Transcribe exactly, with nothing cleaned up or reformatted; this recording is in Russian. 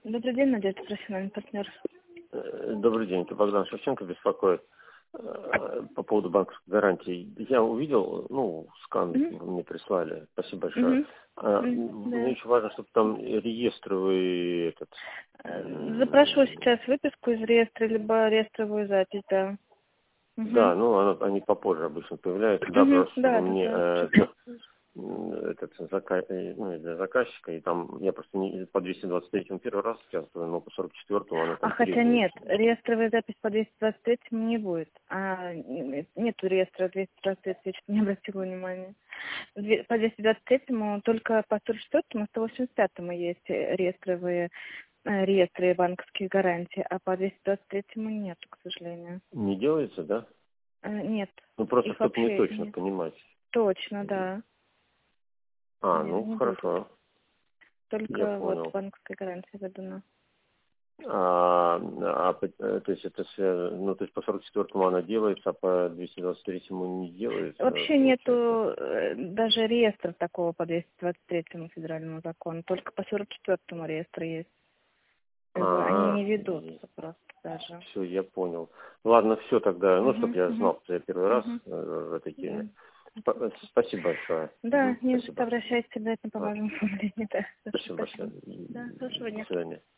Добрый день, Надежда, профессиональный партнер. Э, Добрый день, это Богдан Шевченко беспокоит э, по поводу банковской гарантии. Я увидел, ну, скан Мгм. вы мне прислали, спасибо большое. Мгм. А, М, Мне Да. очень важно, чтобы там реестровый этот... Э, Запрошу м, сейчас выписку из реестра, либо реестровую запись, да. Да, Угу. ну, она- они попозже обычно появляются, да, Угу. просто чтобы Да, да, мне да. э, Чуть за- попозже. м, этот зака- э, ну, для заказчика, и там я просто не, по двести двадцать третьему первый раз участвую, но по сорок четвёртому она А там хотя нет, требуется. реестровая запись по двести двадцать третьему не будет. А н- нету реестра двести двадцать три, я чуть не обратила внимания. Две- По двести двадцать третьему только по сорок четвёртому и сто восемьдесят пятому есть э, реестровые э, реестры банковских гарантий, а по двести двадцать третьему нету, к сожалению. Не делается, да? Э, Нет, Ну, просто их чтобы мне вообще точно нет. понимать. Точно, да. А, Нет, ну не будет. хорошо, я Только вот понял. банковская гарантия выдана. А, а по- э, то есть это связано, ну то есть по сорок четвёртому она делается, а по двести двадцать третьему не делается, Вообще получается. нету э, даже реестра такого по двести двадцать третьему федеральному закону. Только по сорок четвёртому реестр есть. Его- Они А, не ведутся просто даже. все, я понял. Ладно, все тогда, ну чтобы Угу, я угу, знал, что я первый раз угу. э, в этой Да. теме. Спа- Спасибо большое. Да, Мгм, не за что, спасибо. обращайтесь, обязательно А, поможем. Да, хорошо, спасибо большое. спасибо. Да, хорошего До дня. свидания.